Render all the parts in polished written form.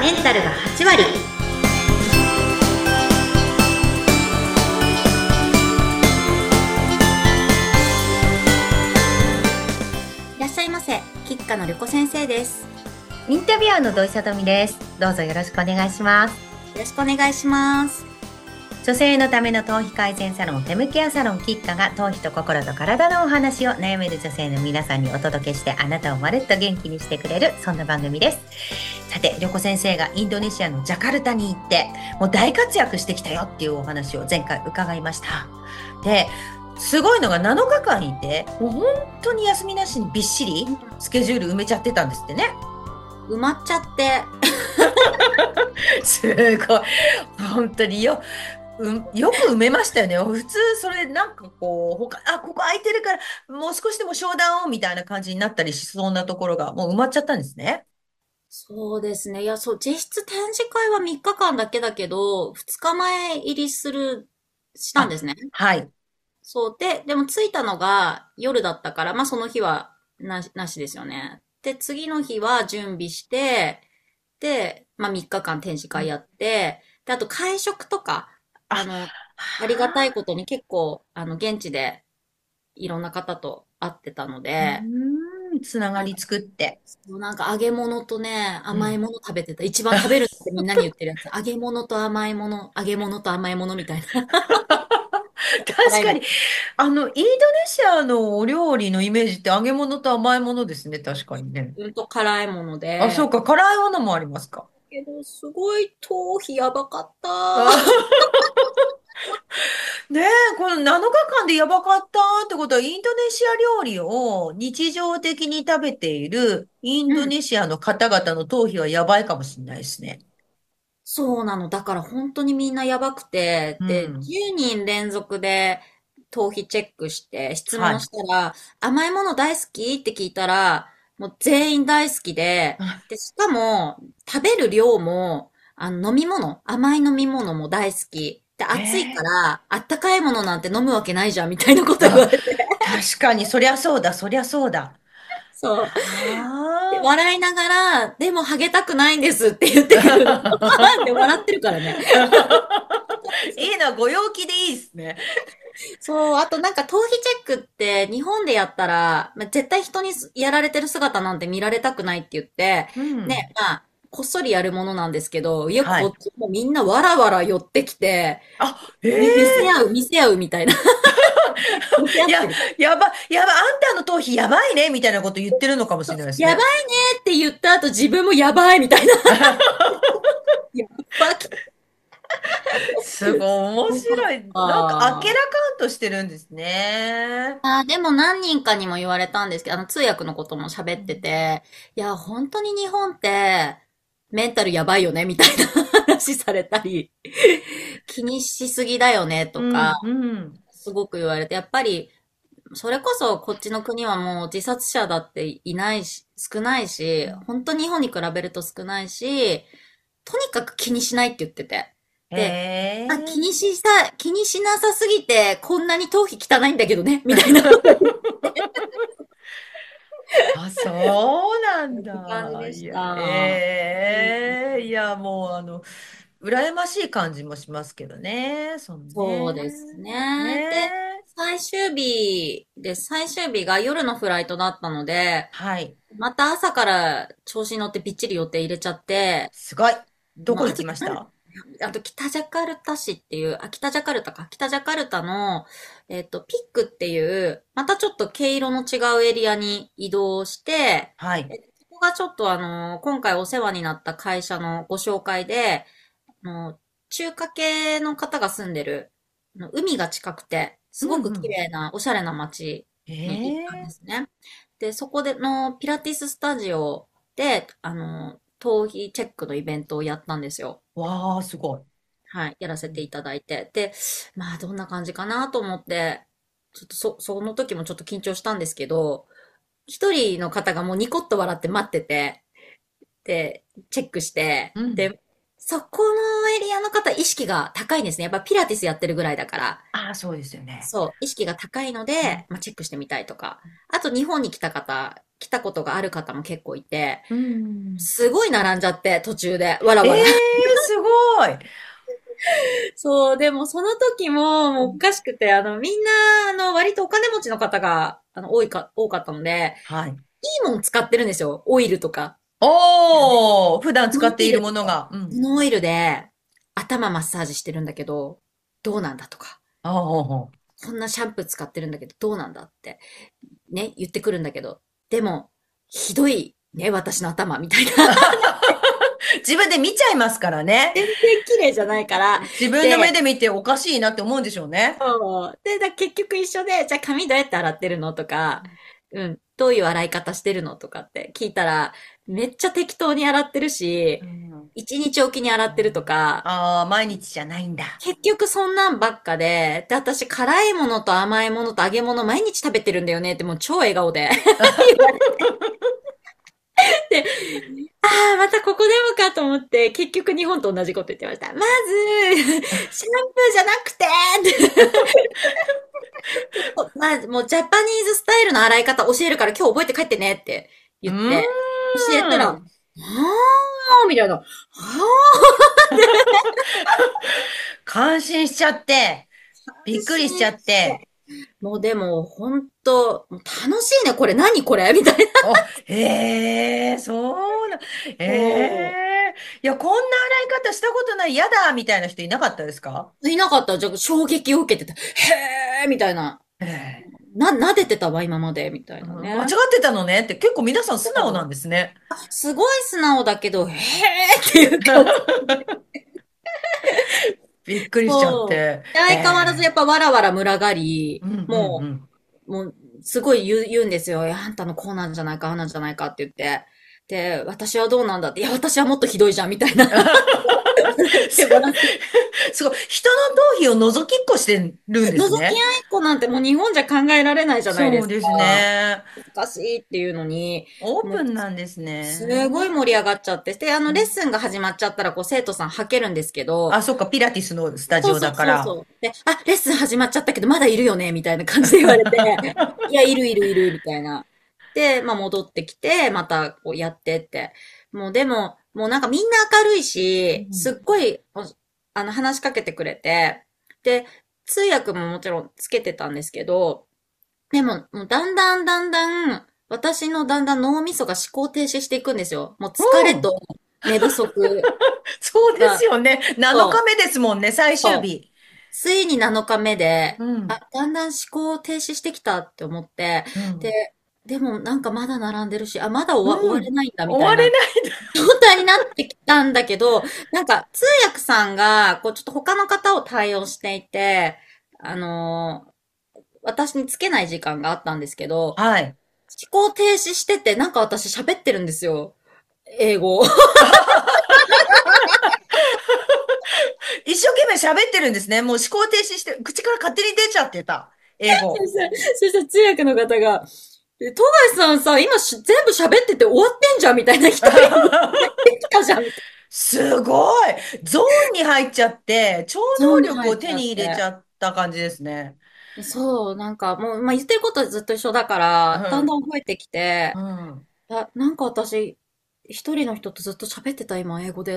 メンタルが8割。いらっしゃいませ、キッカのりこ先生です。 インタビュアーの土井さとみです。どうぞよろしくお願いします。 よろしくお願いします。 女性のための頭皮改善サロン、フェムケアサロンキッカが頭皮と心と体のお話を悩める女性の皆さんにお届けして、あなたをまるっと元気にしてくれる、そんな番組です。さて、りょこ先生がインドネシアのジャカルタに行ってもう大活躍してきたよっていうお話を前回伺いました。で、すごいのが7日間いて、もう本当に休みなしにびっしりスケジュール埋めちゃってたんですってね。 埋まっちゃってすごい本当によく埋めましたよね。普通それなんかこうここ空いてるからもう少しでも商談をみたいな感じになったりしそうなところがもう埋まっちゃったんですね。 そうですね。いや、そう、実質展示会は3日間だけだけど、2日前入りしたんですね。 はい。 そうでも着いたのが夜だったから、まあその日はなしですよね。で、次の日は準備して、で、まあ3日間展示会やって、で、あと会食とか、 あありがたいことに結構、現地でいろんな方と会ってたので、 つながり作って。 もうなんか揚げ物とね、 うん。 甘いもの食べてた。一番食べるってみんなに言ってるやつ。揚げ物と甘いもの、揚げ物と甘いものみたいな。辛いの。 確かに、インドネシアのお料理のイメージって揚げ物と甘いものですね。確かにね。 辛いものあ、そうで。 か。辛いものもありますか。 けど、すごい頭皮やばかった。 あねえ、この7日間でやばかったってことは、インドネシア料理を日常的に食べているインうん。 ドネシアの方々の頭皮はやばいかもしれないですね。 そうなの。だから本当にみんなやばくて、で、 うん。 10人連続で頭皮チェックして質問はい。 したら、甘いもの大好きって聞いたら、もう全員大好きで、しかも食べる量も、飲み物、甘い飲み物も大好き。で、暑いかええら、あったかいものなんて飲むわけないじゃん、みたいなこと言わあ、 れて。 確かに、そりゃそうだ、そりゃそうだ。 そう。で、 あ笑いながら、でもハゲたくないんですって言ってくるの。で、笑ってるからね。 あ。いいのはご陽気でいいですね。 そう、あとなんか頭皮チェックって日本でやったら、まあ、絶対人にやられてる姿なんて見られたくないって言って、 うん。 ね、まあ、こっそりやるものなんですけど、いや、 はい。 こっちもみんなわらわら寄ってきて、 あ、ええ見せ合うみたいな。見せ合いや、 ってる。 あんたの頭皮やばいね、みたいなこと言ってるのかもしれないですね。 やばいねって言った後自分もやばいみたいな。やばきすごい面白い。なんか、あっけらあかんとしてるんですね。 でも何人かにも言われたんですけど、通訳のことも喋ってて、いや、本当に日本って、メンタルやばいよね、みたいな話されたり、気にしすぎだよね、とか、 うん、うん。 すごく言われて、やっぱり、それこそこっちの国はもう自殺者だっていないし、少ないし、本当に日本に比べると少ないし、とにかく気にしないって言ってて。 へで、あ、 え。 気にしなさすぎて、こんなに頭皮汚いんだけどね、みたいなこあ、そうなんという感じだ。 でしいや、 た。うん、 いや、もう、羨ましい感じもしますけどね。そのそうね。 ですねね。で、 え。 最終日が夜のフライトだったので、 はい。 また朝から調子に乗ってびっちり予定入れちゃって、 すごい。どもうこ行きました？ あと北ジャカルタ市っていう、北ジャカルタか。北ジャカルタの、ピックっていう、またちょっと毛色の違うエリアに移動して、 はい。 そこがちょっと今回お世話になった会社のご紹介で、中華系の方が住んでる、海が近くて、すごく綺うんうん。 麗な、おしゃれな街に行ったんでええすね。で、そこでのピラティススタジオで、頭皮チェックのイベントをやったんですよ。 わあ、すごい。 はい、やらせていただいて。で、まあ、どんな感じかなと思って、ちょっとその時もちょっと緊張したんですけど、一人の方がもうニコッと笑って待ってて、で、チェックして、 うん。 で、そこのエリアの方意識が高いんですね。やっぱピラティスやってるぐらいだから。 ああ、そうですよね。 そう、意識が高いのうん。 で、まあ、チェックしてみたいとか。あと日本に来た方、 来たことがある方も結構いて、 うん。 すごい並んじゃって、途中で、わらえわら。 え、すごい。 そう、でもその時も、もうおかしくて、みんな、割とお金持ちの方が、多かったので、 はい。 いいもん使ってるんですよ。オイルとか。 おー、普段このオ使っているイルとか、 ものが。うん。 このオイルで、頭マッサージしてるんだけど、どうなんだとか。 ああ、ほうほう。 こんなシャンプー使ってるんだけど、どうなんだって、ね、言ってくるんだけど。でも、ひどいね、私の頭、みたいな。 自分で見ちゃいますからね。 全然綺麗じゃないから。 自分の目で、 で見ておかしいなって思うんでしょうね。 そう。で、結局一緒で、じゃあ髪どうやって洗ってるのとか、うん、どういう洗い方してるのとかって聞いたら、めっちゃ適当に洗ってるし、 うん、 一日おきに洗ってるとか、 ああ、毎日じゃないんだ。 結局そんなんばっかで、私辛いものと甘いものと揚げ物毎日食べてるんだよねってもう超笑顔で言われて、ああ、またここでもかと思って、結局日本と同じこと言ってました。まず、シャンプーじゃなくて、まずもうジャパニーズスタイルの洗い方教えるから今日覚えて帰ってねってう言って、教えたら、あーん。 ーみたいな、あ感心しちゃって、びっくりしちゃって。 もうでも、ほんと、もう楽しいね、これ何これみたいな。 あ、へえ、そうな、えそえ、いや、こんな洗い方したことない、やだ、みたいな人いなかったですか？ う。いなかった。じゃあ衝撃を受けてた。へーみたいな。 ええ、 撫でてたわ、今まで、みたいな間違っね。 てたのねって、結構皆さん素直なんですね。 すごい素直だけど、へーっていう感じ。 びっくりしちゃっそう。 て。 でえ相変わらずやっえ、 ぱわらわら群がり、 うんうんうもん。 もう、すごい言うんですよ。いやあんたのこうなんじゃないか、ああなんじゃないかって言って。で、私はどうなんだって。いや、私はもっとひどいじゃん、みたいな。で、笑って、 すごい。人の頭皮を覗きっこしてるんで覗すね。 き合いっ子なんてもう日本じゃ考えられないじゃないですそうですか。 ね。 難しいっていうのに、もう、 オープンなんですすね。 ごい盛り上がっちゃって。で、 うん、 レッスンが始まっちゃったら、こう、生徒さんはけるんですけど、 あ、そっか、ピラティスのスタジオそうそうだから。 そうそう。で、あ、レッスン始まっちゃったけど、まだいるよねみたいな感じで言われて、いや、いるいるいる、みたいな。で、まあ戻ってきて、またこうやってって。もうでも、もうなんかみんな明るいし、すっうん、 ごい、話しかけてくれて、で、通訳ももちろんつけてたんですけど、でも、もうだんだん、私のだんだん脳みそが思考停止していくんですよ。もう疲れうん。 と寝不足そうですが、 よね。7 そう、 日目ですもんね、最終そう。 日。 ついに7日目で、 うん。 あ、だんだん思考停止してきたって思って、 うん。 で、でもなんかまだ並んでるし、あ、まだ終わうん。 れないんだみ終われたいなない。 状態になってきたんだけど、なんか通訳さんが、こうちょっと他の方を対応していて、私につけない時間があったんですけど、 はい。 思考停止してて、なんか私喋ってるんですよ。英語。 一生懸命喋ってるんですね。もう思考停止して、口から勝手に出ちゃってた。英語。 そしたら通訳の方が、富樫さんさ、今全部喋ってて終わってんじゃんみたいな人言ってきたじゃんみたいすごい。ゾーンに入っちゃって、超な。ゾーンに能力を入っちゃっ手に入れちて。 ゃった感じですね。 そう、なんかもう、まあ、言ってることはずっと一緒だから、だんだん覚えてきて、 うん。うん。 あ、なんか私、一人の人とずっと喋ってた今、英語でって。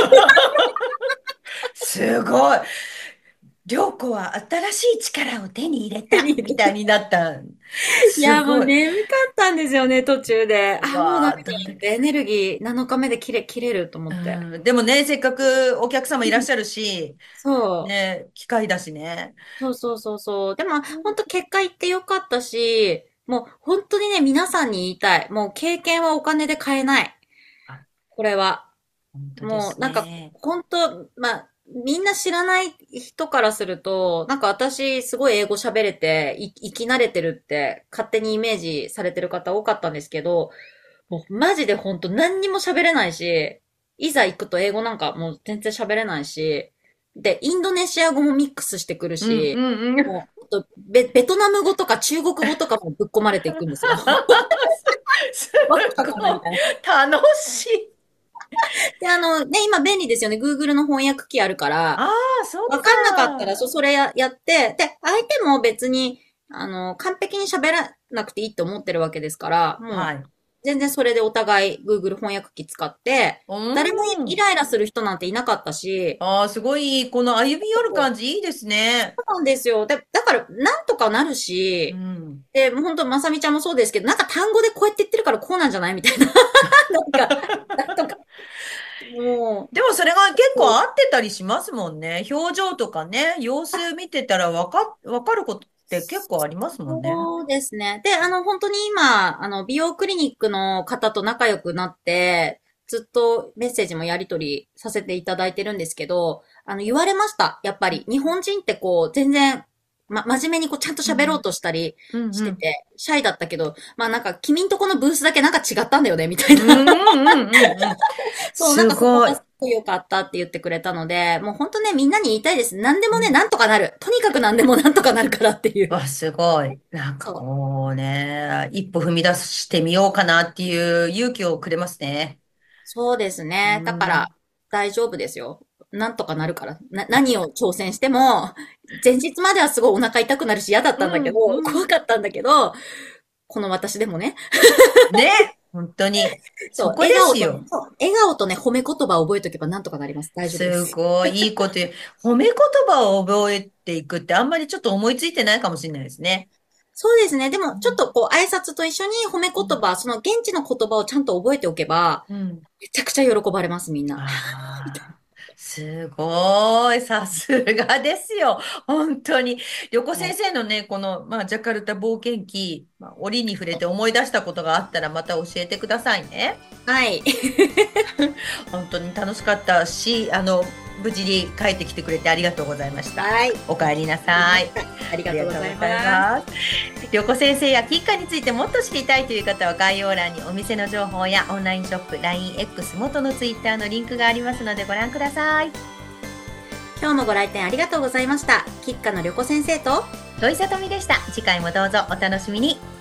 すごい。涼子は新しい力を手に入れ手たに入れて。 みたいになった。 いや、もうすごい。 眠かったんですよね、途中で。あ、もうダわあ、 メだって、エネルギー7日目で切れると思って。 うん、でもね、せっかくお客様いらっしゃるし、 そう。 ね、機会だしね。 そう。でも、本当結果言ってよかったし、もう本当にね、皆さんに言いたい。もう経験はお金で買えない。 あ、 これは。 本当ですもうなんか、 ね。 本当、まあ、みんな知らない人からすると、なんか私すごい英語喋れて、生き慣れてるって勝手にイメージされてる方多かったんですけど、もうマジで本当何にも喋れないし、いざ行くと英語なんかもう全然喋れないし、で、インドネシア語もミックスしてくるうんし、 うんうん。 もう、あとベトナム語とか中国語とかもぶっ込まれていくんですよ。 すわけわかんないごい。 みたいな。 楽しい。 で、今便利ですよね。Google の翻訳機あるから、 ああ、そっわかんなかったか。 ら、それやって、で、相手も別に、 完璧に喋らなくていいって思ってるわけですから、もう、 はい。 全然それでお互い Google 翻訳機使って、 う誰もーん。 イライラする人なんていなかったし、 ああ、すごい、この歩み寄る感じいいですね。 そうなんですよ。だから、なんとかなるうし、 ん。 で、もう本当まさみちゃんもそうですけど、なんか単語でこうやって言ってるからこうなんじゃないみたいな。なんか、なんとか、もでもそれが結構う、 合ってたりしますもんね。表情とかね、様子見てたらわかることって結構ありますもんね。 そうですね。で、本当に今、美容クリニックの方と仲良くなって、ずっとメッセージもやり取りさせていただいてるんですけど、言われました。やっぱり。日本人ってこう、全然、真面目にこう、ちゃんと喋ろううん。 としたりうんうん。 してて、シャイだったけど、まあなんか、君んとこのブースだけなんか違ったんだよね、みたいな。 うんうんうんうん。 そう、なんすごい。 かそこがすごい良かったって言ってくれたので、もう本当ね、みんなに言いたいです。何でもね、なんとかなる。とにかく何でもなんとかなるからっていう。 わ、すごい。なんかそう。 こうね、一歩踏み出してみようかなっていう勇気をくれますね。 そうですうね。だから、 ん。 大丈夫ですよ。なんとかなるから。何を挑戦しても、前日まではすごいお腹痛くなるし嫌だったんだけど、 うん、うん。 怖かったんだけど、この私でもね、 ね、本当に。 そう、 そこですよ。 笑顔とね、褒め言葉を覚えとけばなんとかなります。大丈夫ですす。 ごいいいこと言う。褒め言葉を覚えていくってあんまりちょっと思いついてないかもしれないですね。 そうですね。でも、ちょっうん。 とこう、挨拶と一緒に褒めうん。 言葉、その現地の言葉をちゃんと覚えておけば、 うん。 めちゃくちゃ喜ばれます、みんな。 ああ、すごい。さすがですよ。本当に。横先生のね、この、ジャカルタ冒険記、折に触れて思い出したことがあったらまた教えてくださいね。 はい。 本当に楽しかったし、無事に帰ってきてくれてありがとうございました。 はい。 お帰りなありまさい。 した。ありありがとうございがとうございます。 ます。良子先生やキッカについてもっと知りたいという方は概要欄にお店の情報やオンラインショップ、LINEX 元の Twitter のリンクがありますのでご覧ください。 今日もご来店ありがとうございました。吉花の旅子先生と、 土井さとみでした。次回もどうぞお楽しみに。